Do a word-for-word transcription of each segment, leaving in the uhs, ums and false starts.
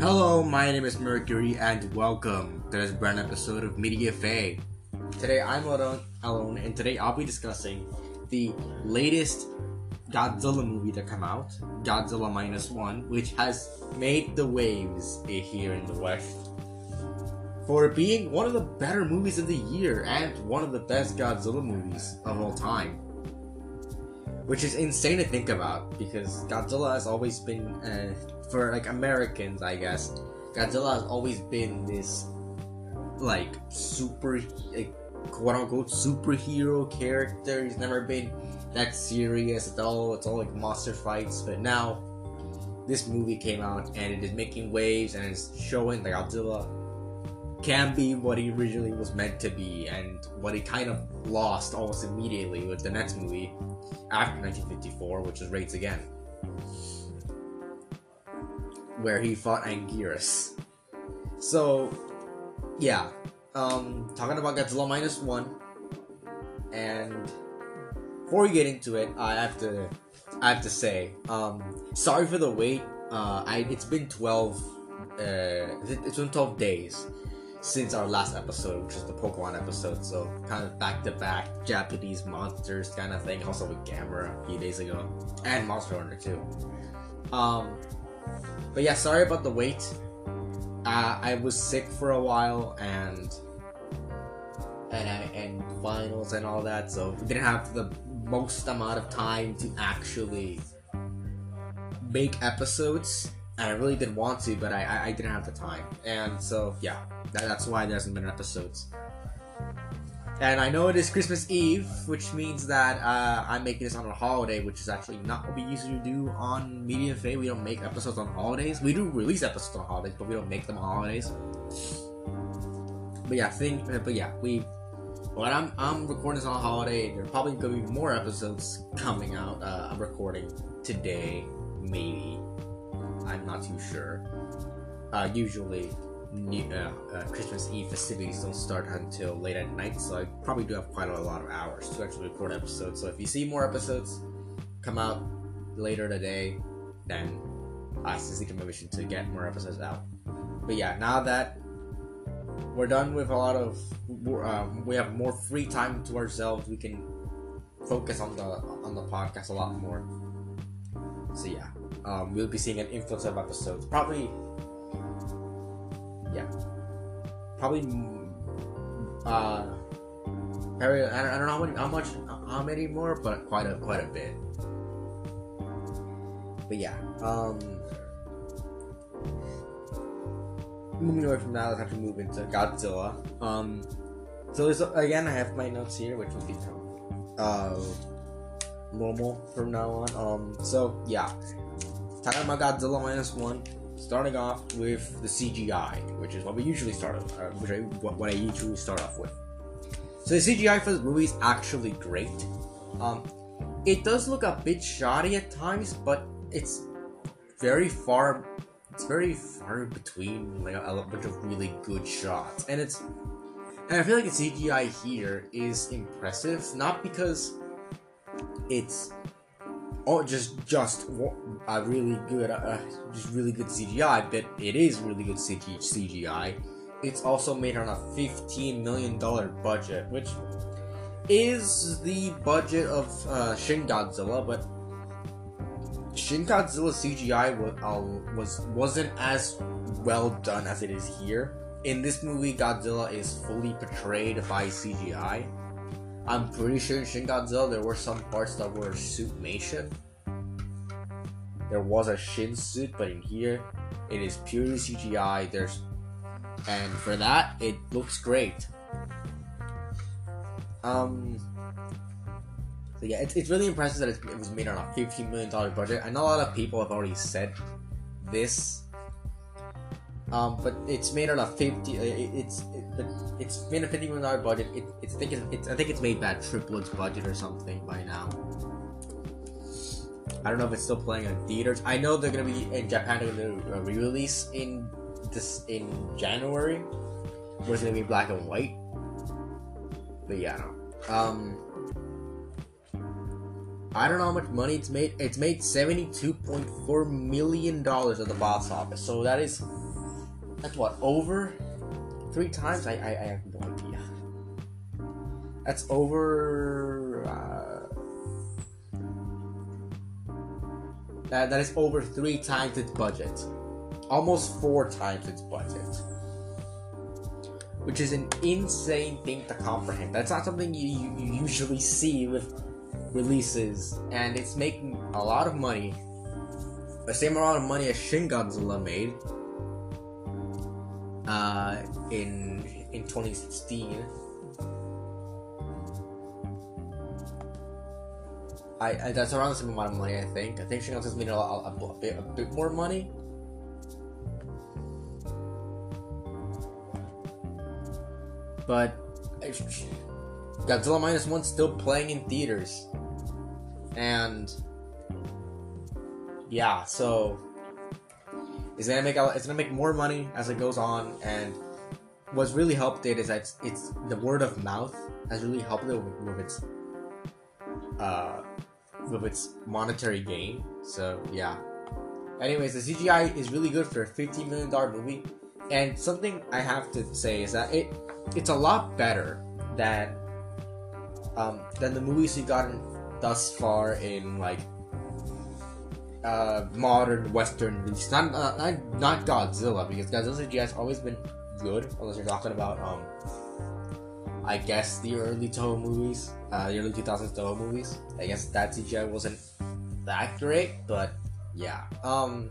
Hello, my name is Mercury, and welcome to this brand episode of Media Fae. Today I'm alone, alone, and today I'll be discussing the latest Godzilla movie to come out, Godzilla Minus One, which has made the waves here in the West for being one of the better movies of the year and one of the best Godzilla movies of all time. Which is insane to think about, because Godzilla has always been, uh, for like Americans, I guess, Godzilla has always been this, like, super, like, quote-unquote superhero character. He's never been that serious at all. It's all like monster fights. But now, this movie came out, and it is making waves, and it's showing that Godzilla can be what he originally was meant to be, and what he kind of lost almost immediately with the next movie after nineteen fifty-four, which is Raids Again, where he fought Anguirus. So, yeah, um, talking about Godzilla Minus One, and before we get into it, I have to, I have to say, um, sorry for the wait. Uh, I it's been twelve, uh, it's been twelve days since our last episode, which is the Pokemon episode, so kind of back-to-back Japanese monsters kind of thing, also with Gamera a few days ago, and Monster Hunter too. Um, but yeah, sorry about the wait. Uh, I was sick for a while, and and I, and finals and all that, so we didn't have the most amount of time to actually make episodes. And I really did want to, but I, I, I didn't have the time. And so, yeah, that, that's why there hasn't been episodes. And I know it is Christmas Eve, which means that uh, I'm making this on a holiday, which is actually not what we usually do on Media Fae. We don't make episodes on holidays. We do release episodes on holidays, but we don't make them on holidays. But yeah, thing, but yeah, we... Well, I'm, I'm recording this on a holiday, and there are probably going to be more episodes coming out. Uh, I'm recording today, maybe. I'm not too sure. Uh, usually, new, uh, uh, Christmas Eve festivities don't start until late at night, so I probably do have quite a lot of hours to actually record episodes. So if you see more episodes come out later today, then I seek permission to get more episodes out. But yeah, now that we're done with a lot of, um, we have more free time to ourselves, we can focus on the on the podcast a lot more. So yeah. Um, we'll be seeing an influx of episodes. Probably, yeah, probably. Uh, probably, I don't, I don't know how many, how much, how many more, but quite a, quite a bit. But yeah, um, moving away from that, let's have to move into Godzilla. Um, so this, again, I have my notes here, which will become uh normal from now on. Um, so yeah. Talking about Godzilla Minus One, starting off with the C G I, which is what we usually start off, uh, which I, what, what I usually start off with. So the C G I for this movie is actually great. Um, it does look a bit shoddy at times, but it's very far, it's very far between like a, a bunch of really good shots, and it's, and I feel like the C G I here is impressive, not because it's Oh, just just a really good, uh, just really good C G I, but it is really good C G I. It's also made on a fifteen million dollars budget, which is the budget of uh, Shin Godzilla, but Shin Godzilla C G I was, uh, was wasn't as well done as it is here. In this movie, Godzilla is fully portrayed by C G I. I'm pretty sure in Shin Godzilla there were some parts that were suitmation. There was a Shin suit, but in here it is purely C G I. There's, and for that it looks great. Um. So yeah, it's it's really impressive that it was made on a fifteen million dollars budget. I know a lot of people have already said this. Um, but it's made on a fifty. It, it's it, but it's made a fifty million dollar budget. It, it's I think it's, it's I think it's made that triplets budget or something by now. I don't know if it's still playing in theaters. I know they're gonna be in Japan. They're gonna re-release in this in January, where it's gonna be black and white. But yeah, no. Um, I don't know how much money it's made. It's made seventy-two point four million dollars at the box office. So that is That's what, over three times? I I, I have no idea. That's over. Uh, that that is over three times its budget, almost four times its budget, which is an insane thing to comprehend. That's not something you, you, you usually see with releases, and it's making a lot of money, the same amount of money as Shin Godzilla made uh, in in twenty sixteen. I, I that's around the same amount of money. I think. I think Shin Godzilla's made a, a, a, bit, a bit more money. But Godzilla Minus One's still playing in theaters, and yeah, so it's gonna make a, it's gonna make more money as it goes on. And what's really helped it is that it's, it's the word of mouth has really helped it with, with its uh with its monetary gain. So yeah. Anyways, the C G I is really good for a fifteen million dollar movie, and something I have to say is that it. It's a lot better than um, than the movies we've gotten thus far in like uh, modern Western releases. Not, uh, not not Godzilla, because Godzilla C G I has always been good, unless you're talking about um, I guess the early Toho movies, uh, the early two thousands Toho movies. I guess that C G I wasn't that great, but yeah. Um,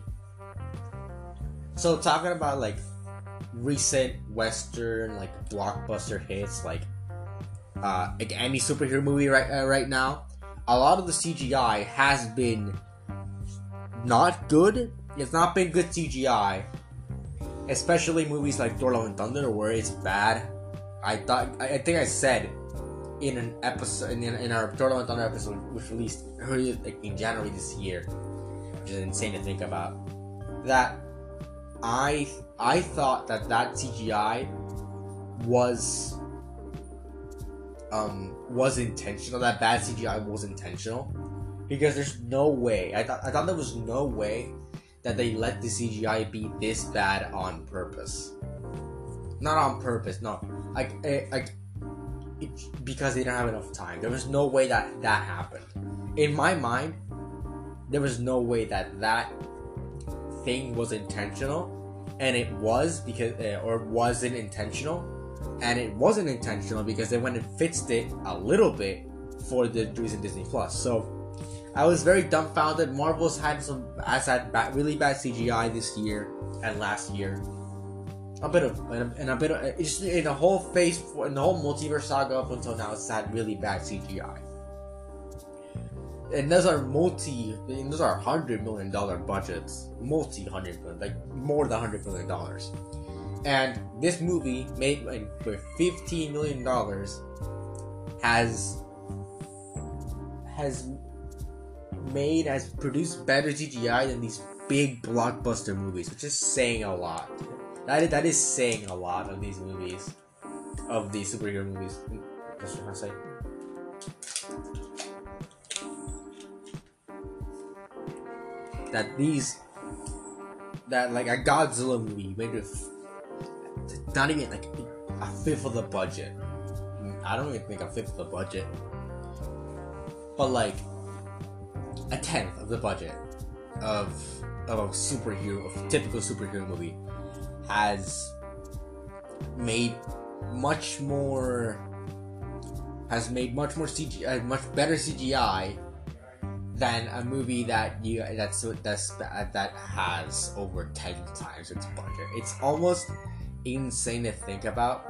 so talking about like recent Western like blockbuster hits, like uh like any superhero movie right uh, right now, a lot of the C G I has been not good. It's not been good C G I, especially movies like Thor: Love and Thunder, where it's bad. I thought I, I think I said in an episode in, in our Thor: Love and Thunder episode, which released early like in January this year, which is insane to think about, that I I thought that that C G I was um was intentional. That bad C G I was intentional, because there's no way. I thought I thought there was no way that they let the C G I be this bad on purpose. Not on purpose, no. Like eh, like it, because they didn't have enough time. There was no way that that happened. In my mind, there was no way that that thing was intentional, and it was because uh, or wasn't intentional, and it wasn't intentional because they went and fixed it a little bit for the reason Disney Plus. So I was very dumbfounded. Marvel's had some has had bad, really bad C G I this year and last year. A bit of and a, and a bit of it's in the whole phase in the whole multiverse saga up until now. It's had really bad C G I. And those are multi, those are hundred million dollar budgets, multi hundred million, like more than hundred million dollars. And this movie made like for fifteen million dollars has has made has produced better C G I than these big blockbuster movies, which is saying a lot. That is, that is saying a lot of these movies, of these superhero movies. That's what I say. That these, that like a Godzilla movie made with not even like a fifth of the budget. I don't even think a fifth of the budget, but like a tenth of the budget of of a superhero, of a typical superhero movie, has made much more, has made much more C G I, much better C G I than a movie that you that's that's that has over ten times its budget. It's almost insane to think about.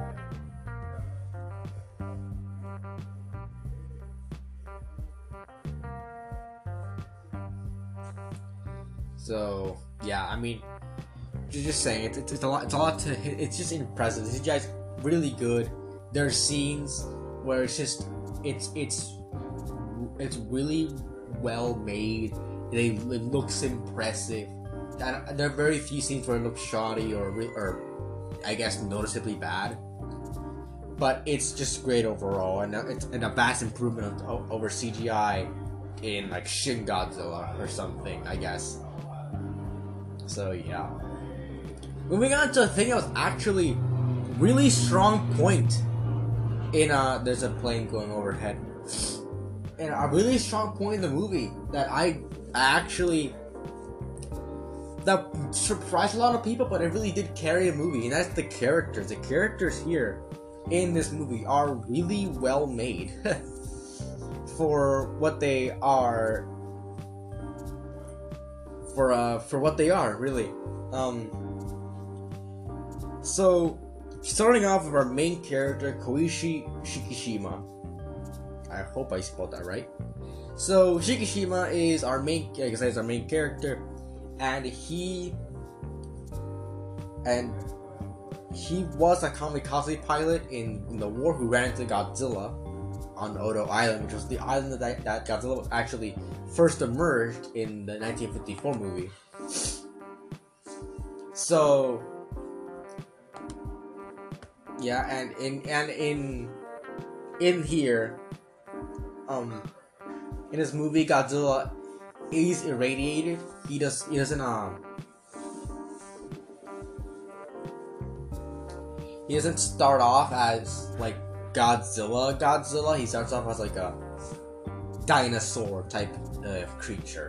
So yeah, I mean, just saying, it's, it's, it's a lot. It's a lot to. It's just impressive. The C G I is really good. There are scenes where it's just it's it's it's really well made. They it looks impressive. And there are very few scenes where it looks shoddy or or I guess noticeably bad. But it's just great overall, and it's and a vast improvement over C G I in like Shin Godzilla or something, I guess. So yeah. moving on to a thing that was actually really strong point in uh there's a plane going overhead. And a really strong point in the movie that I actually that surprised a lot of people, but it really did carry a movie, and that's the characters. The characters here in this movie are really well made for what they are. For uh for what they are, really. Um. So, starting off with our main character, Koichi Shikishima. I hope I spelled that right. So Shikishima is our main, like I said, is our main character, and he and he was a kamikaze pilot in, in the war who ran into Godzilla on Odo Island, which was the island that, that Godzilla actually first emerged in the nineteen fifty-four movie. So yeah, and in and in in here. Um, in this movie, Godzilla is irradiated. He does. He doesn't. Um, he doesn't start off as like Godzilla. Godzilla. He starts off as like a dinosaur type of creature.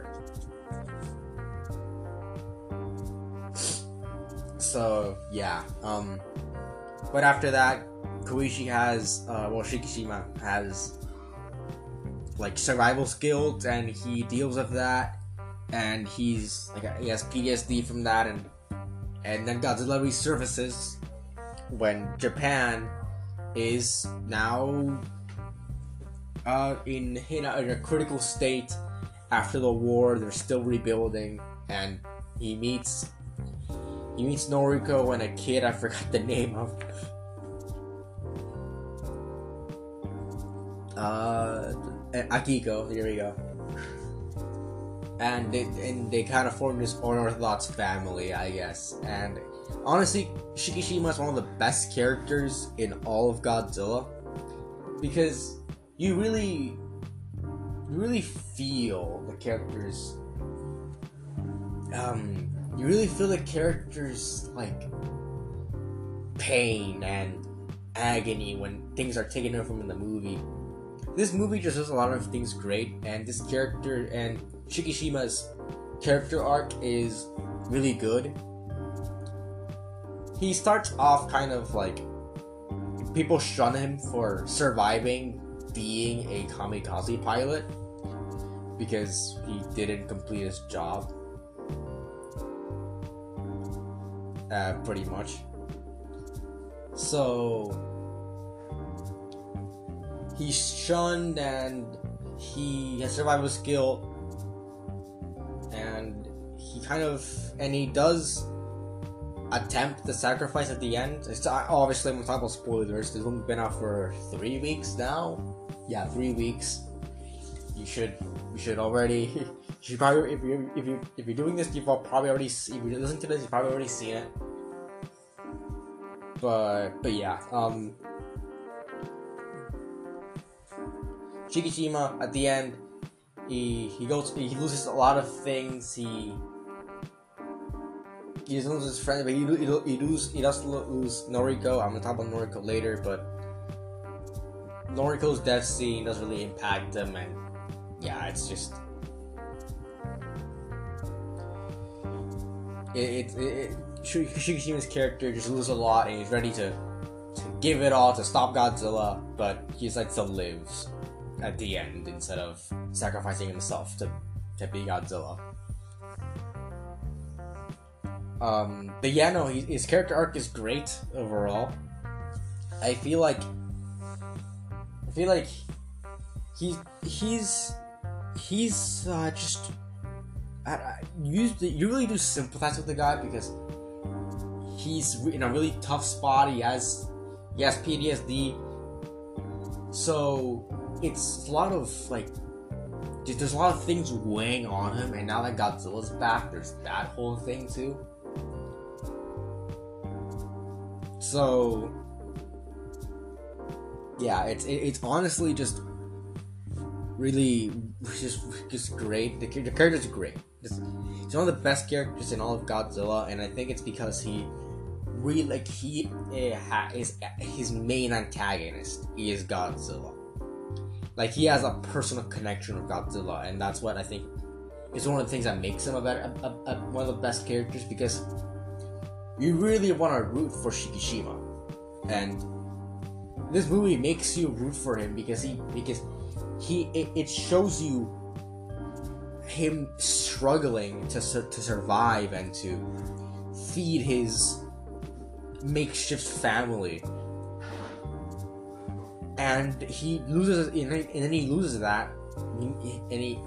So yeah. Um, but after that, Koichi has. Uh, well, Shikishima has. Like survival skills, and he deals with that, and he's like he has P T S D from that, and and then Godzilla resurfaces when Japan is now uh, in in a, in a critical state after the war. They're still rebuilding, and he meets he meets Noriko and a kid I forgot the name of. Uh. Akiko, here we go. And they and they kind of formed this unorthodox family, I guess. And honestly, Shikishima is one of the best characters in all of Godzilla, because you really, you really feel the characters. Um, you really feel the characters like pain and agony when things are taken away from them in the movie. This movie just does a lot of things great, and this character and Shikishima's character arc is really good. He starts off kind of like people shun him for surviving being a kamikaze pilot because he didn't complete his job. Uh, pretty much. So he's shunned, and he has survival skill, and he kind of, and he does attempt the sacrifice at the end. It's obviously, I'm talking about spoilers. This one's been out for three weeks now. Yeah, three weeks. You should, you should already. You should probably, if you if you if you're doing this, you've probably already. If you listen to this, you've probably already seen it. But but yeah, um. Shikishima at the end, he he goes he loses a lot of things. He he doesn't lose his friend, but he he, he lose he does lose Noriko. I'm gonna talk about Noriko later, but Noriko's death scene doesn't really impact him, and yeah, it's just it it, it, it Shikishima's character just loses a lot, and he's ready to to give it all to stop Godzilla, but he decides to live at the end instead of sacrificing himself to, to be Godzilla. Um, but yeah, no, he, his character arc is great overall. I feel like I feel like he he's he's uh, just I, I, you you really do sympathize with the guy because he's in a really tough spot. He has he has P T S D, so it's a lot of like there's a lot of things weighing on him, and now that Godzilla's back, there's that whole thing too. So yeah, it's it, it's honestly just really just just great. The, the character's great. It's, he's one of the best characters in all of Godzilla, and I think it's because he really like he uh, ha, is his main antagonist is Godzilla. Like he has a personal connection with Godzilla, and that's what I think is one of the things that makes him a better, a, a, a, one of the best characters, because you really want to root for Shikishima, and this movie makes you root for him because he because he it, it shows you him struggling to to survive and to feed his makeshift family, and he loses and then he loses that and he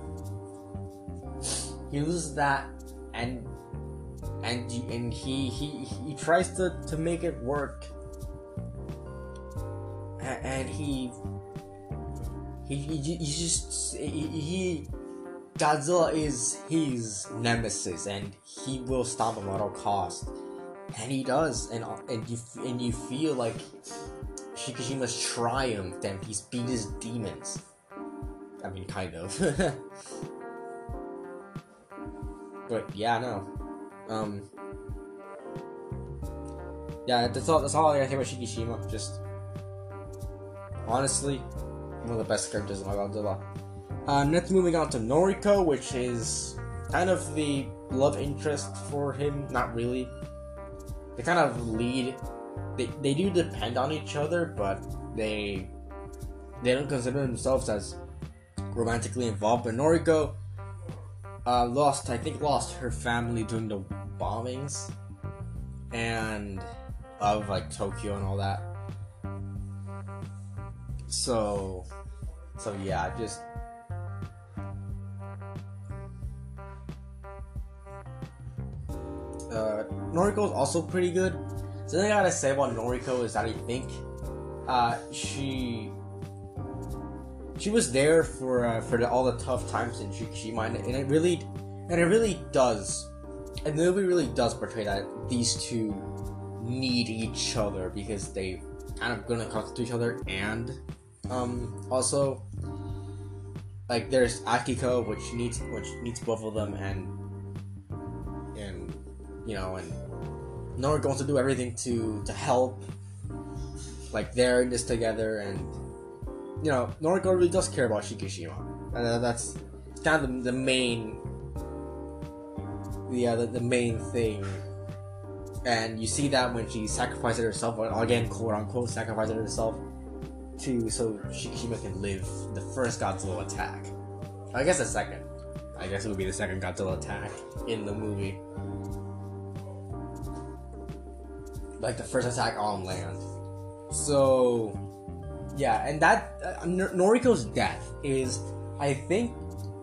he loses that and and and he he he tries to to make it work, and he he he, he just he, he Godzilla is his nemesis, and he will stop him at all costs, and he does, and and you and you feel like Shikishima's triumphed and he's beat his demons. I mean, kind of. But yeah, no. Um. Yeah, that's all. That's all I gotta say about Shikishima. Just honestly, one of the best characters in Godzilla. Uh, next, moving on to Noriko, which is kind of the love interest for him. Not really. They kind of lead. They they do depend on each other, but they they don't consider themselves as romantically involved. But Noriko uh, lost, I think, lost her family during the bombings and of like Tokyo and all that. So, so yeah, just. Uh, Noriko is also pretty good. Something I gotta say about Noriko is that I think uh, she she was there for uh, for the, all the tough times in Shikishima, and, and it really and it really does, and the movie really does portray that these two need each other because they kind of gonna come to each other, and um, also like there's Akiko, which needs which needs both of them, and and you know, and Noriko wants to do everything to to help. Like they're in this together, and you know, Noriko really does care about Shikishima. And uh, that's kind of the, the main, yeah, the, the main thing. And you see that when she sacrifices herself, again, quote unquote, sacrifices herself to so Shikishima can live the first Godzilla attack. I guess the second. I guess it would be the second Godzilla attack in the movie. Like the first attack on land. So, yeah, and that uh, Noriko's death is, I think,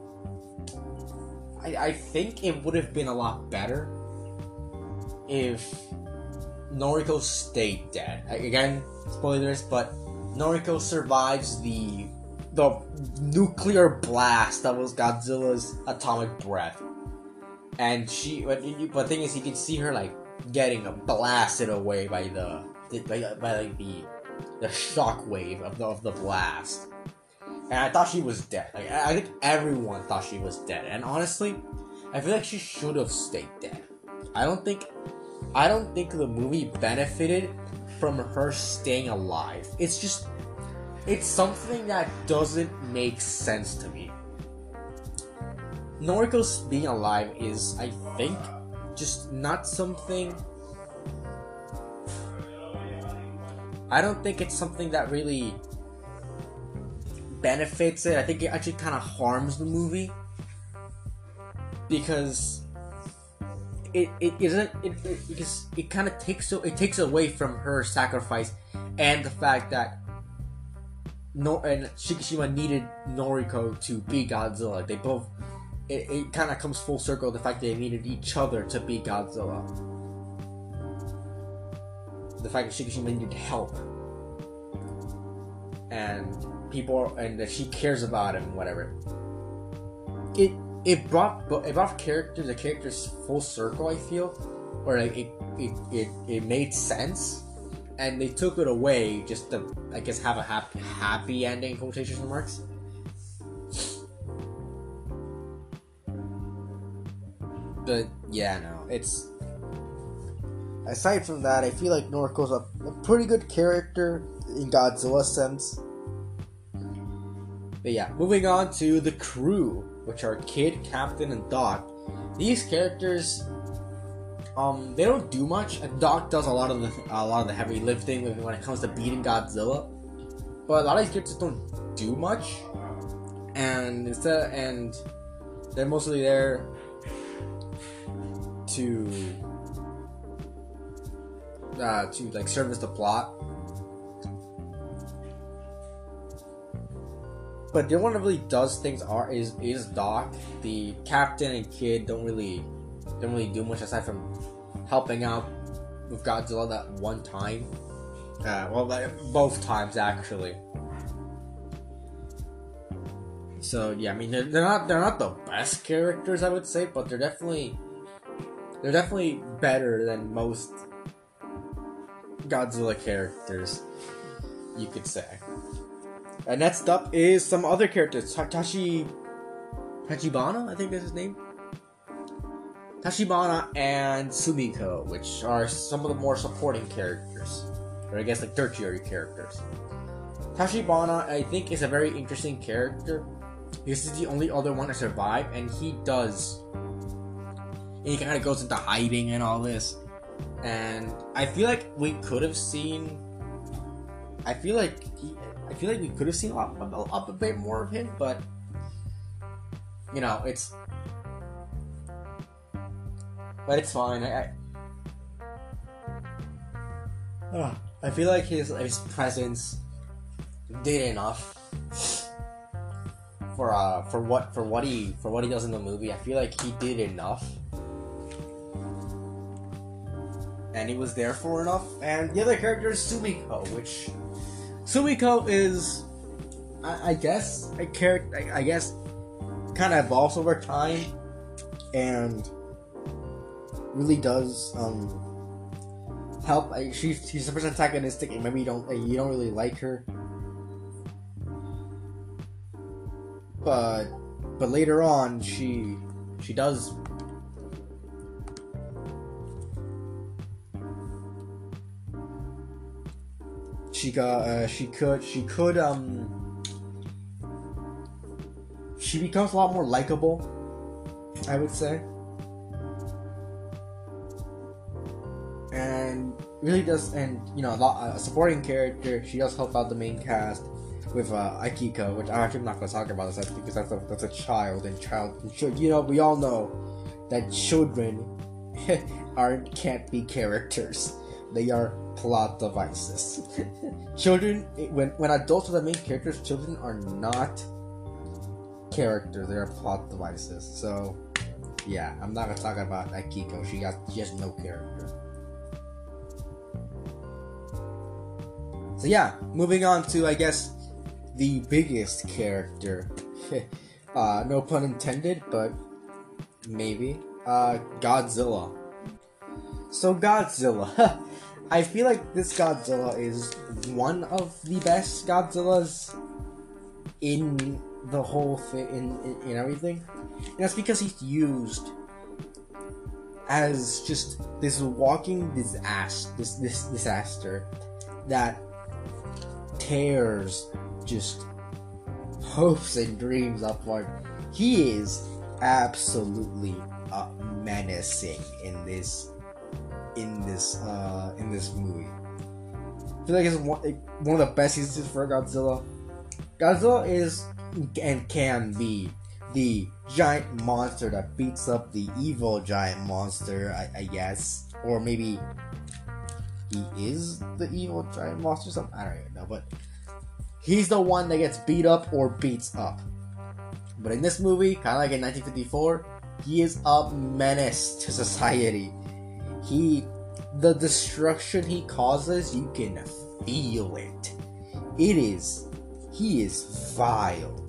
I, I think it would have been a lot better if Noriko stayed dead. Again, spoilers, but Noriko survives the the nuclear blast that was Godzilla's atomic breath, and she. But, but the thing is, you can see her like getting blasted away by the by, by like the the shockwave of the of the blast, and I thought she was dead. Like I, I think everyone thought she was dead, and honestly, I feel like she should have stayed dead. I don't think I don't think the movie benefited from her staying alive. It's just it's something that doesn't make sense to me. Noriko's being alive is, I think, just not something. I don't think it's something that really benefits it. I think it actually kind of harms the movie because it it isn't it, it because it kind of takes it takes away from her sacrifice and the fact that no and Shikishima needed Noriko to beat Godzilla. They both it, it kind of comes full circle, the fact that they needed each other to beat Godzilla. The fact that Shikishima needed help, and people, and that she cares about him, whatever. It it brought it brought characters the characters full circle. I feel, or like it it, it it made sense, and they took it away just to, I guess, have a happy happy ending, quotation marks. But yeah, no, it's. aside from that, I feel like Noriko's a, a pretty good character in Godzilla's sense. But yeah, moving on to the crew, which are Kid, Captain, and Doc. These characters, um, they don't do much. Doc does a lot of the a lot of the heavy lifting when it comes to beating Godzilla, but a lot of these characters don't do much, and instead, and they're mostly there to uh, to like service the plot. But the one that really does things are is is Doc. The Captain and Kid don't really don't really do much aside from helping out with Godzilla that one time. Uh, well, both times actually. So yeah, I mean they're, they're not they're not the best characters, I would say, but they're definitely they're definitely better than most Godzilla characters, you could say. And next up is some other characters. Tashi Tachibana, I think that's his name. Tachibana and Sumiko, which are some of the more supporting characters, or I guess like tertiary characters. Tachibana, I think, is a very interesting character. This is the only other one to survive, and he does. And he kind of goes into hiding and all this. And I feel like we could have seen. I feel like he, I feel like we could have seen up, up, up a bit more of him, but you know, it's. But it's fine. I. I, I feel like his his presence did enough for uh for what for what he for what he does in the movie. I feel like he did enough, and he was there for enough. And the other character is Sumiko, which Sumiko is, I, I guess, a character. I, I guess, kind of evolves over time, and really does um help. I, she's she's a bit antagonistic, and maybe you don't you don't really like her. But but later on, she she does. She got uh, she could she could um she becomes a lot more likable, I would say, and really does, and you know, a, lot, a supporting character. She does help out the main cast with uh, Akiko, which I'm actually not going to talk about this because that's a, that's a child, and child, you know, we all know that children aren't can't be characters; they are plot devices. Children, when when adults are the main characters, children are not characters; they are plot devices. So, yeah, I'm not going to talk about Akiko. She got she has no character. So yeah, moving on to, I guess, the biggest character. uh, no pun intended, but maybe. Uh, Godzilla. So Godzilla. I feel like this Godzilla is one of the best Godzillas in the whole thing, in, in, in everything. And that's because he's used as just this walking disaster, this, this disaster that tears just hopes and dreams apart. He is absolutely uh, menacing in this in this uh, in this movie. I feel like it's one, one of the best seasons for Godzilla. Godzilla is and can be the giant monster that beats up the evil giant monster, I, I guess, or maybe he is the evil giant monster. Something I don't even know, but he's the one that gets beat up or beats up. But in this movie, kind of like in nineteen fifty-four, he is a menace to society. He, the destruction he causes, you can feel it. It is, he is vile.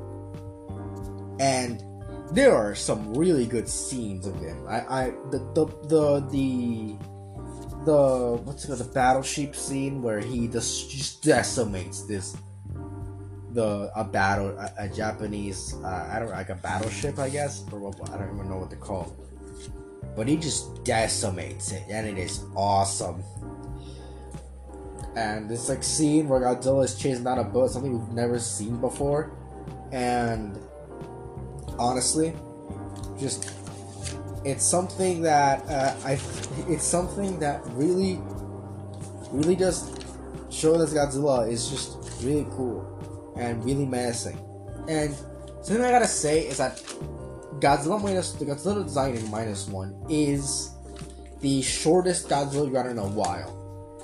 And there are some really good scenes of him. I, I, the, the, the, the, the, what's it called, the battleship scene where he just, just decimates this, the, a battle, a, a Japanese, uh, I don't know, like a battleship, I guess, or what, I don't even know what they're called. but he just decimates it, and it is awesome. And this like scene where Godzilla is chasing down a boat, something we've never seen before, and honestly, just it's something that uh, I it's something that really, really just shows that Godzilla is just really cool and really menacing. And something I gotta say is that Godzilla minus the Godzilla design in minus one is the shortest Godzilla we've gotten in a while.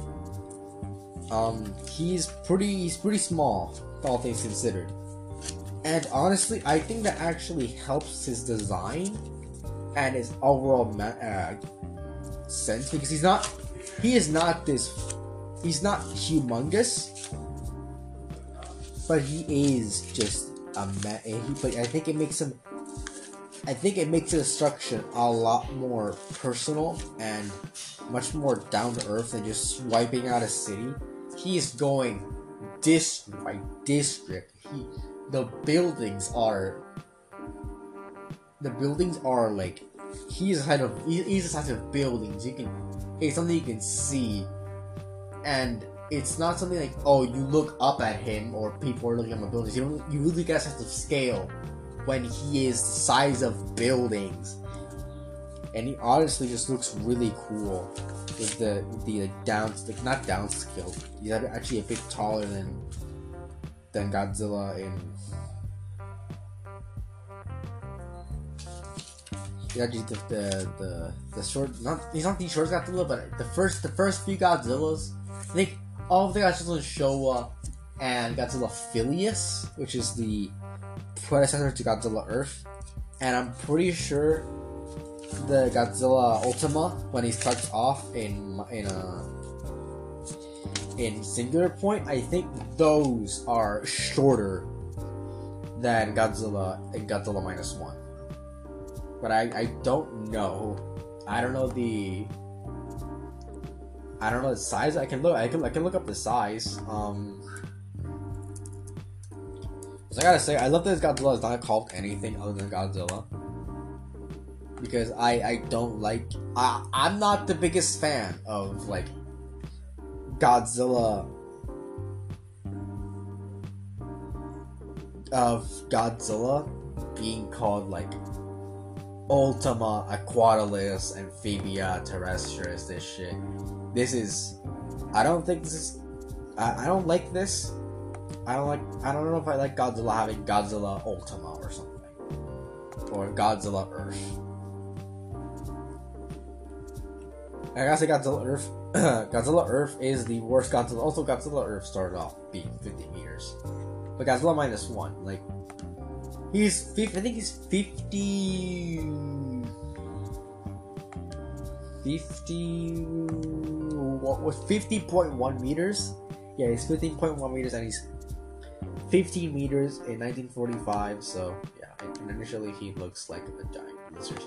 Um, he's pretty he's pretty small, all things considered. And honestly, I think that actually helps his design and his overall ma- uh, sense, because he's not he is not this he's not humongous, but he is just a ma- he, but I think it makes him I think it makes the destruction a lot more personal and much more down to earth than just wiping out a city. He is going district by district. He, the buildings are, the buildings are like, he's ahead of, he, he's the size of buildings. You can, it's something you can see, and it's not something like, oh, you look up at him or people are looking at the buildings. You don't, you really get a sense of scale when he is the size of buildings, and he honestly just looks really cool with the with the like, down like, not downscale. He's actually a bit taller than than Godzilla in. Yeah, actually the, the the the short not he's not the short Godzilla, but the first the first few Godzillas, I think all of the Godzillas in Showa and Godzilla Filius, which is the predecessor to Godzilla Earth, and I'm pretty sure the Godzilla Ultima, when he starts off in in a in Singular Point, I think those are shorter than Godzilla and Godzilla minus one. But I, I don't know. I don't know the I don't know the size. I can look I can I can look up the size. Um So I gotta say, I love that Godzilla is not called anything other than Godzilla, because I I don't like I I'm not the biggest fan of like Godzilla of Godzilla being called like Ultima, Aquatilis, Amphibia, Terrestris. This shit. This is I don't think this is I, I don't like this. I don't like. I don't know if I like Godzilla having Godzilla Ultima or something, or Godzilla Earth. I gotta say Godzilla Earth. Godzilla Earth is the worst Godzilla. Also, Godzilla Earth started off being fifty meters, but Godzilla minus one, like he's fifty. I think he's fifty. Fifty. What was fifty point one meters? Yeah, he's fifteen point one meters, and he's fifteen meters in nineteen forty-five, so yeah, and initially he looks like a giant lizard.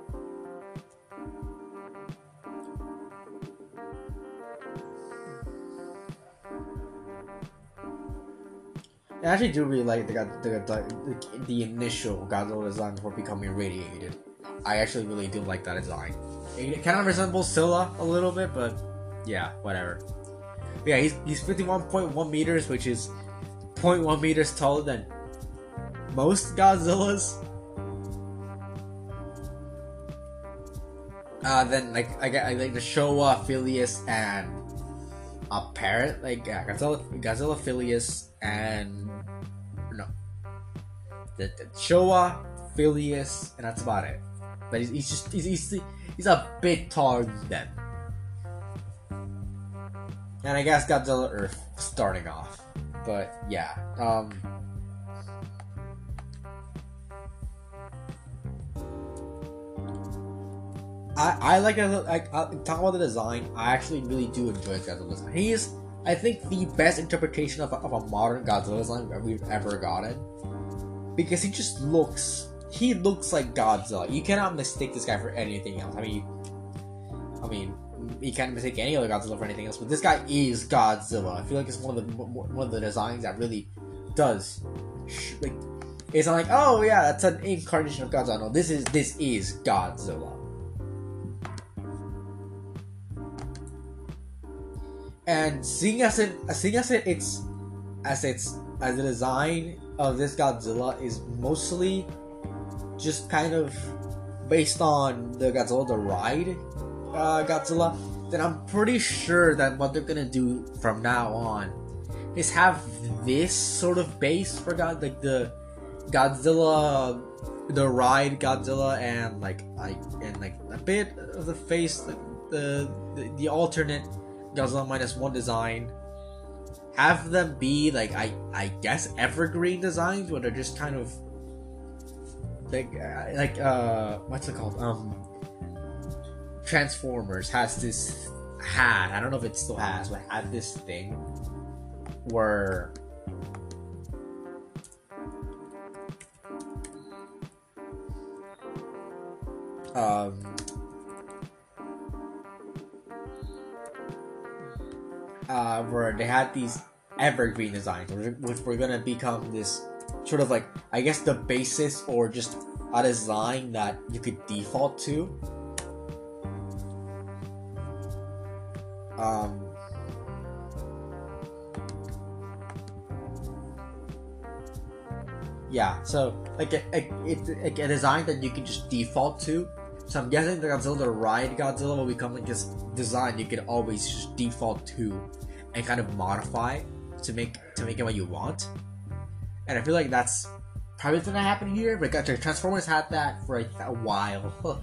I actually do really like the the, the, the initial Godzilla design before becoming radiated. I actually really do like that design. It kind of resembles Scylla a little bit, but yeah, whatever. But yeah, he's he's fifty-one point one meters, which is zero point one meters taller than most Godzillas. Uh, then like I got I like the Showa, Filius, and a parrot like yeah, Godzilla, Godzilla, Filius, and no, the, the Showa, Filius, and that's about it. But he's, he's just he's, he's he's a bit taller than them. And I guess Godzilla Earth starting off. But yeah, um I I like it. Like uh, talking about the design, I actually really do enjoy Godzilla design. He is, I think, the best interpretation of a, of a modern Godzilla design we've ever gotten, because he just looks he looks like Godzilla. You cannot mistake this guy for anything else. I mean, I mean. You can't mistake any other Godzilla for anything else, but this guy is Godzilla. I feel like it's one of the one of the designs that really does like. It's not like, oh yeah, that's an incarnation of Godzilla. No, this is this is Godzilla. and seeing as it, seeing as it, it's as it's as the design of this Godzilla is mostly just kind of based on the Godzilla the Ride uh, Godzilla, then I'm pretty sure that what they're gonna do from now on is have this sort of base for God, like the Godzilla, the Ride Godzilla, and like I and like a bit of the face, like the the, the alternate Godzilla minus one design. Have them be like I I guess evergreen designs, where they're just kind of like uh, like uh what's it called? Um, Transformers has this had I don't know if it still has, but had this thing where um uh where they had these evergreen designs, which were gonna become this sort of like, I guess, the basis or just a design that you could default to. Um, yeah, so like a, a, a, a design that you can just default to. So I'm guessing the Godzilla the Ride Godzilla will become like this design you can always just default to and kind of modify to make to make it what you want. And I feel like that's probably gonna happen here. But Transformers had that for a, a while.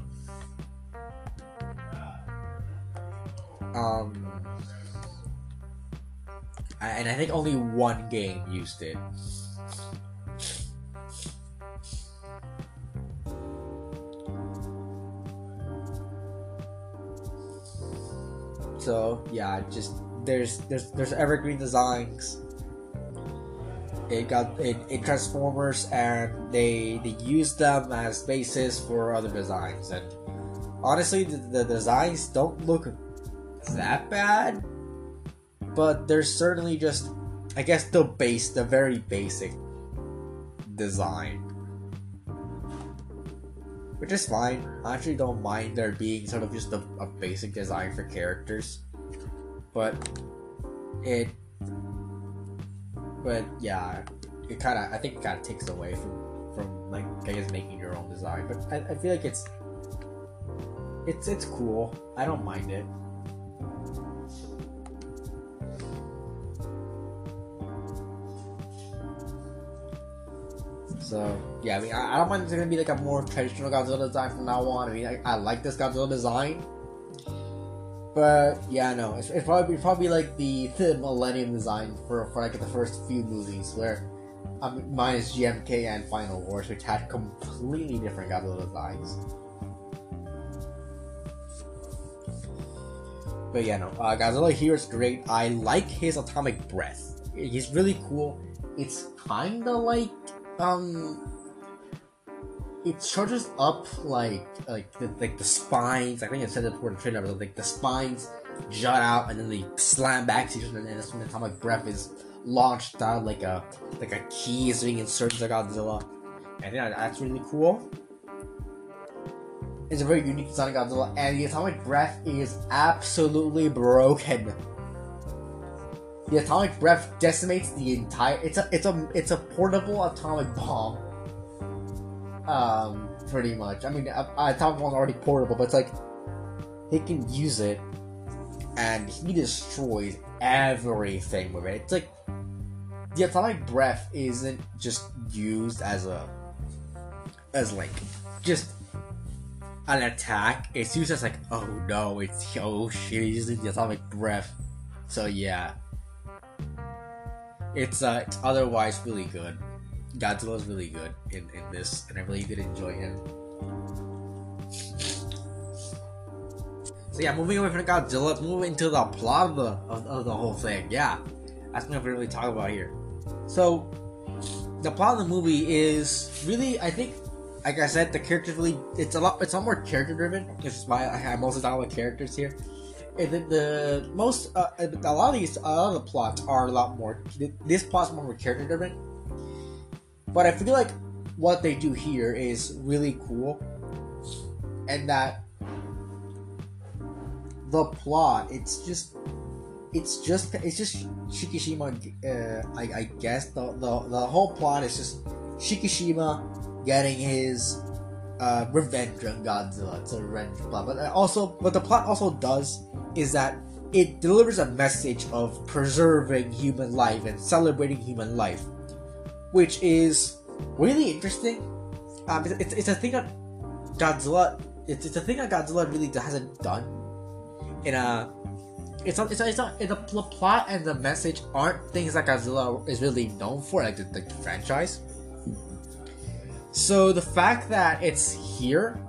um, and I think only one game used it. So yeah, just there's there's there's evergreen designs. It got in, in Transformers, and they they use them as basis for other designs. And honestly, the, the designs don't look that bad, but they're certainly just, I guess, the base, the very basic design, which is fine. I actually don't mind there being sort of just a, a basic design for characters, but it. But yeah, it kind of, I think it kind of takes away from, from like, I guess, making your own design. But I, I feel like it's, it's, it's cool. I don't mind it. So yeah, I mean, I, I don't mind if it's gonna be like a more traditional Godzilla design from now on. I mean, I, I like this Godzilla design. But yeah, no, it's, it's probably it's probably like the, the Millennium design for, for like the first few movies, where um, minus G M K and Final Wars, which had completely different Godzilla designs. But yeah, no, uh, Godzilla here is great. I like his atomic breath. He's really cool. It's kinda like um. It charges up like like the, like the spines. I think I said it before the trailer, but like the spines jut out and then they slam back to each other, and then when the atomic breath is launched out like a like a key is being inserted into Godzilla. I think that's really cool. It's a very unique design of Godzilla, and the atomic breath is absolutely broken. The atomic breath decimates the entire. It's a it's a it's a portable atomic bomb. Um, pretty much. I mean, a, a atomic bomb's already portable, but it's like he can use it, and he destroys everything with it. It's like the atomic breath isn't just used as a as like just an attack. It's used as like, oh no, it's oh shit, he's using the atomic breath. So yeah, it's uh, it's otherwise really good. Godzilla's really good in, in this, and I really did enjoy him. So yeah, moving away from Godzilla, let's move into the plot of the, of, of the whole thing. Yeah, that's what we really talk about here. So, the plot of the movie is really, I think, like I said, the characters really, it's a lot, it's a lot more character driven, which is why I, I'm mostly talking about characters here. And the, the most, uh, a lot of these, a lot of the plots are a lot more, this plot's more character driven. But I feel like what they do here is really cool, and that the plot, it's just it's just it's just Shikishima. Uh, I I guess the, the the whole plot is just Shikishima getting his uh, revenge on Godzilla. It's a revenge plot, but also what the plot also does is that it delivers a message of preserving human life and celebrating human life, which is really interesting. Um, it's, it's, it's a thing that Godzilla. It's, it's a thing that Godzilla really hasn't done. In a, it's not. It's not. It's not. The plot and the message aren't things that Godzilla is really known for, like the, the franchise. So the fact that it's here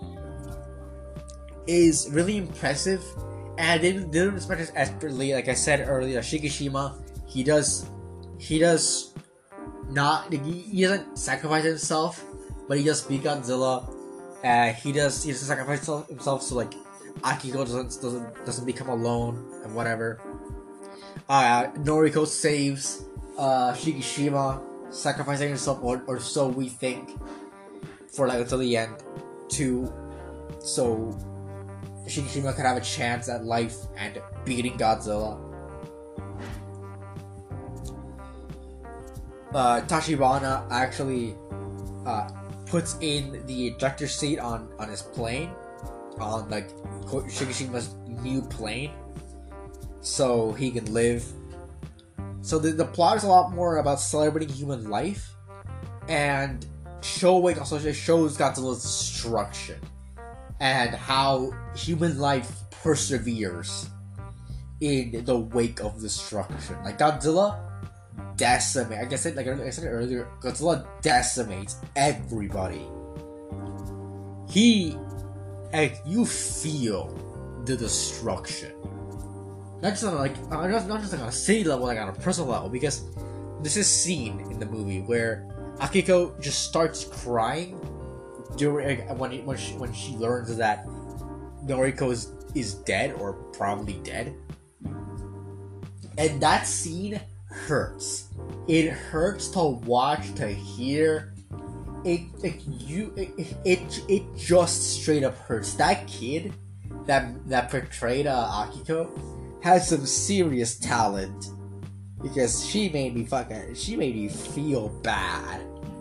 is really impressive, and they didn't respect it expertly. Like I said earlier, Shikishima, he does, he does not. He, he doesn't sacrifice himself, but he does beat Godzilla. Uh, he does. He doesn't sacrifice himself, so like Akiko doesn't doesn't doesn't become alone and whatever. Uh, Noriko saves uh, Shikishima, sacrificing himself, or, or so we think, for like until the end, to so Shikishima could have a chance at life and beating Godzilla. Uh, Tachibana actually uh, puts in the ejector seat on, on his plane, on like Shikishima's new plane, so he can live. So the, the plot is a lot more about celebrating human life, and showing also just shows Godzilla's destruction and how human life perseveres in the wake of destruction. Like Godzilla decimates. Like I said, like I said earlier, Godzilla decimates everybody. He, like you feel the destruction. Not just on like uh, not, not just like on a city level, like on a personal level, because there's this scene in the movie where Akiko just starts crying during like, when he, when she when she learns that Noriko is, is dead or probably dead, and that scene hurts. It hurts to watch, to hear. It it you it it, it just straight up hurts. That kid that that portrayed uh, Akiko has some serious talent, because she made me fucking she made me feel bad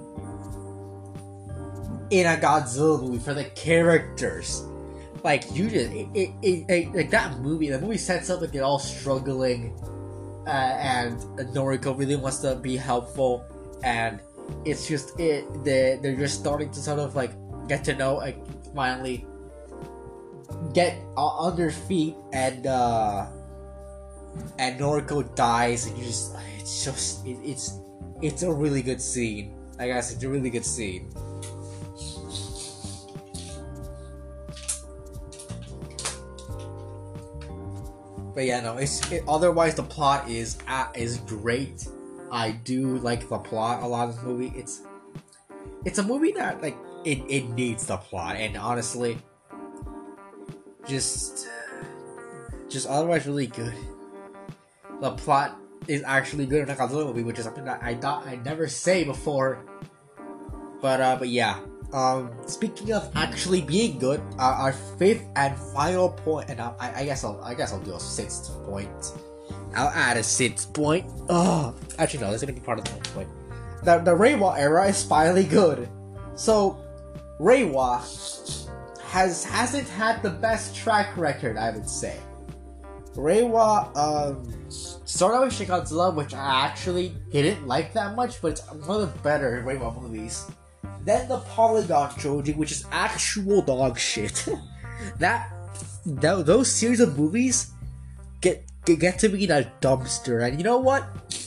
in a Godzilla movie for the characters. Like you just it, it, it, it like that movie. The movie sets up like they're all struggling, uh, and Noriko really wants to be helpful, and it's just it. They they're just starting to sort of like get to know, like finally get uh, on their feet, and uh, and Noriko dies, and you just it's just it, it's it's a really good scene. I guess it's a really good scene. But yeah, no, it's it, otherwise the plot is uh, is great. I do like the plot a lot of this movie. It's it's a movie that like it, it needs the plot, and honestly, just just otherwise really good. The plot is actually good in a Godzilla movie, which is something that I thought I'd never say before. But uh, but yeah. Um, speaking of actually being good, uh, our fifth and final point, and I, I guess I'll, I guess I'll do a sixth point. I'll add a sixth point. Oh, actually no, this is gonna be part of the next point. The the Reiwa era is finally good. So, Reiwa has hasn't had the best track record, I would say. Reiwa um started with Shin Godzilla, which I actually didn't like that much, but it's one of the better Reiwa movies. Then the Polygon Trilogy, which is actual dog shit. that, that those series of movies get, get get to be in a dumpster, and you know what?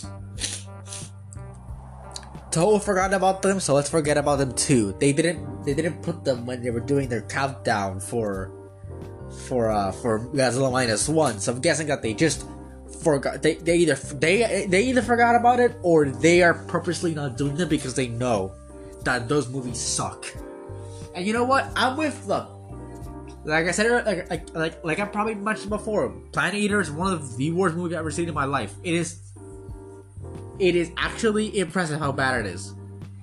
Toho forgot about them, so let's forget about them too. They didn't they didn't put them when they were doing their countdown for for uh for Godzilla minus one. So I'm guessing that they just forgot. They they either they they either forgot about it, or they are purposely not doing them because they know that those movies suck. And you know what? I'm with them. Like I said, like like like, like I probably mentioned before, Planet Eater is one of the worst movies I've ever seen in my life. It is. It is actually impressive how bad it is.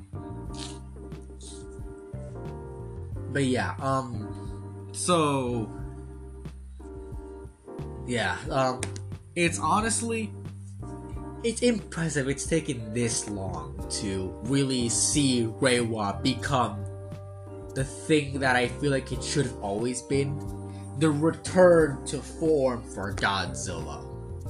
But yeah, um, so yeah, um, it's honestly, it's impressive it's taken this long to really see Reiwa become the thing that I feel like it should have always been. The return to form for Godzilla.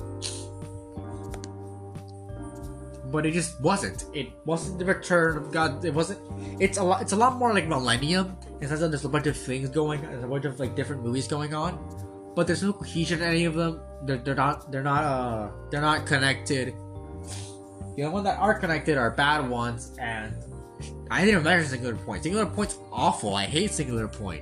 But it just wasn't. It wasn't the return of God. It wasn't. It's a lot. It's a lot more like Millennium. In the sense that there's a bunch of things going. There's a bunch of like different movies going on, but there's no cohesion in any of them. They're, they're not. They're not. Uh. They're not connected. The ones that are connected are bad ones, and I didn't even mention Singular Point. Singular Point's awful. I hate Singular Point.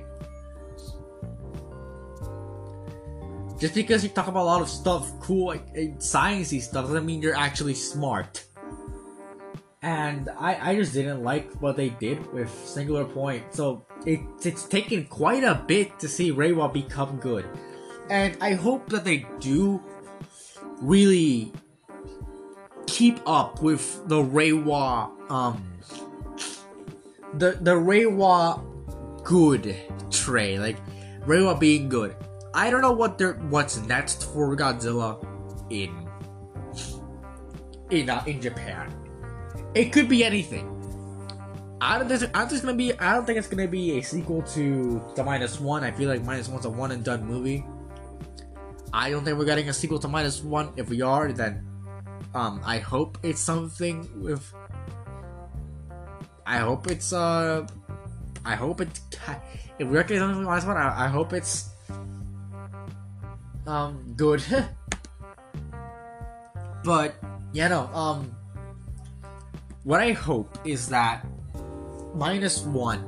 Just because you talk about a lot of stuff, cool, like sciencey stuff, doesn't mean you're actually smart. And I, I just didn't like what they did with Singular Point. So it, it's taken quite a bit to see Reiwa become good. And I hope that they do really keep up with the Reiwa, um, the, the Reiwa good trait. Like, Reiwa being good. I don't know what they're, what's next for Godzilla in, in, uh, in Japan. It could be anything. I don't think I don't think it's gonna be. I don't think it's gonna be a sequel to the Minus One. I feel like Minus One's a one and done movie. I don't think we're getting a sequel to Minus One. If we are, then um, I hope it's something with. I hope it's uh, I hope it's. If we're getting something with Minus One, I, I hope it's um good. But yeah, no um. What I hope is that Minus One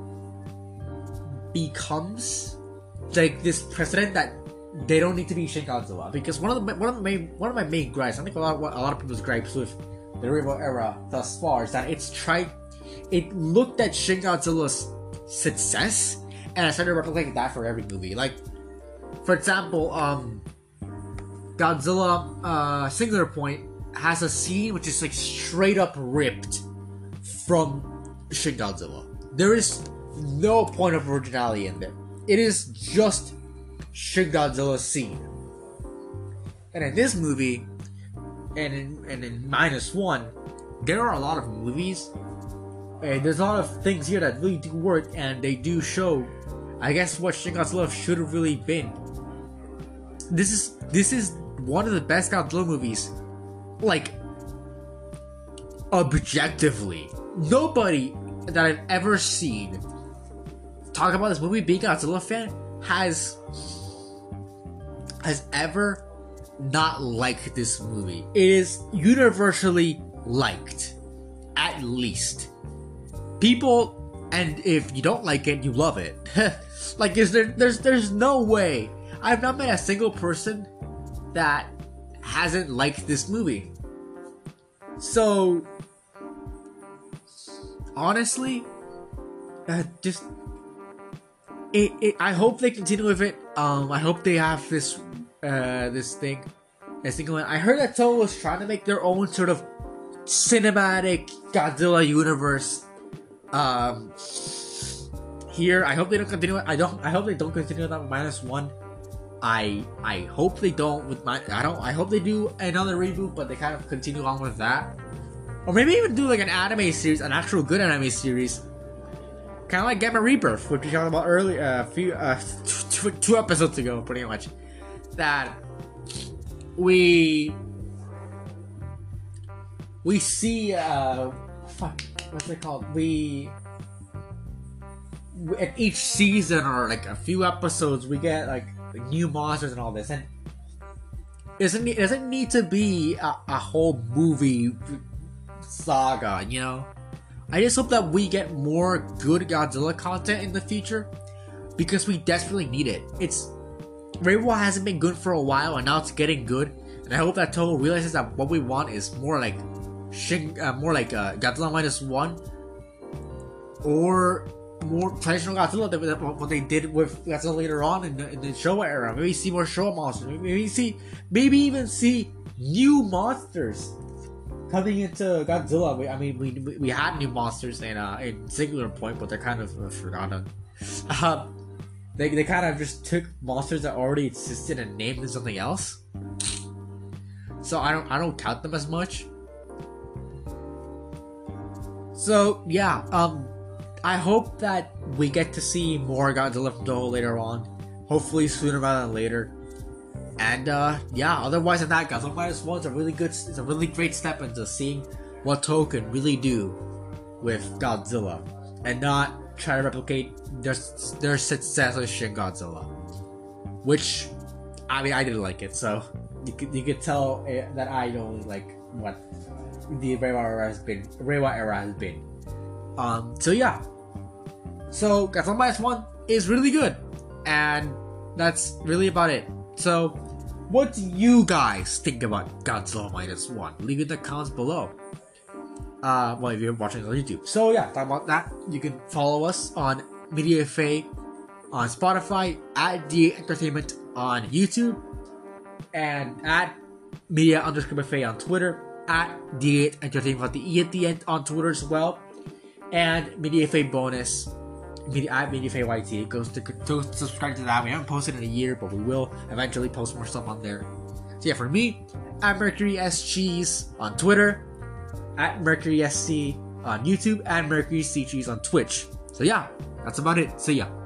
becomes like this precedent that they don't need to be Shin Godzilla, because one of the one of the main one of my main gripes, I think a lot of, a lot of people's gripes with the Reiwa era thus far is that it's tried, it looked at Shin Godzilla's success and I started replicating that for every movie. Like, for example, um, Godzilla uh, Singular Point has a scene which is like straight up ripped from Shin Godzilla. There is no point of originality in there. It is just Shin Godzilla's scene. And in this movie, and in, and in Minus One, there are a lot of movies, and there's a lot of things here that really do work, and they do show, I guess, what Shin Godzilla should have really been. This is this is one of the best Godzilla movies. Like, objectively, nobody that I've ever seen talk about this movie being a Godzilla fan has has ever not liked this movie. It is universally liked, at least. People, and if you don't like it, you love it. Like, is there? There's there's no way. I've not met a single person that hasn't liked this movie. So, honestly, uh, just it, it. I hope they continue with it. Um, I hope they have this, uh, this thing. This thing going. I heard that Toho was trying to make their own sort of cinematic Godzilla universe. Um, here, I hope they don't continue it. I don't. I hope they don't continue that with Minus One. I I hope they don't with my I don't I hope they do another reboot, but they kind of continue on with that, or maybe even do like an anime series, an actual good anime series, kind of like Gamma Rebirth, which we talked about earlier, a uh, few uh, two, two episodes ago, pretty much. That we we see uh fuck what's it called we. At each season or like a few episodes, we get like new monsters and all this, and it doesn't it doesn't need to be a, a whole movie saga, you know. I just hope that we get more good Godzilla content in the future, because we desperately need it. It's Reiwa hasn't been good for a while, and now it's getting good, and I hope that Toho realizes that what we want is more like Shin, uh, more like uh, Godzilla Minus One, or more traditional Godzilla than what they did with Godzilla later on in the, in the Showa era. Maybe see more Showa monsters. Maybe see, maybe even see new monsters coming into Godzilla. I mean, we we had new monsters in uh, in Singular Point, but they're kind of uh, forgotten. Uh, they they kind of just took monsters that already existed and named them something else. so I don't I don't count them as much. So yeah, um, I hope that we get to see more Godzilla from Toho later on. Hopefully sooner rather than later. And uh, yeah, otherwise than that, Godzilla Minus One is a really good, it's a really great step into seeing what Toho can really do with Godzilla, and not try to replicate their their successor Shin Godzilla, which I mean I didn't like it, so you could you could tell that I don't like what the Reiwa era has been. Reiwa era has been. Um. So yeah. So Godzilla Minus One is really good, and that's really about it. So, what do you guys think about Godzilla Minus One? Leave it in the comments below. Uh, well, if you're watching on YouTube. So yeah, talking about that, you can follow us on MediaFay on Spotify, at D eight Entertainment on YouTube, and at Media underscore Buffet on Twitter, at D eight Entertainment with the E at the end on Twitter as well, and MediaFay bonus. Media, at MediaFay Y T goes to, to subscribe to that. We haven't posted in a year, but we will eventually post more stuff on there. So yeah, for me, at Mercury S Cheese on Twitter, at Mercury S C on YouTube, and Mercury C Cheese on Twitch. So yeah, that's about it. See ya.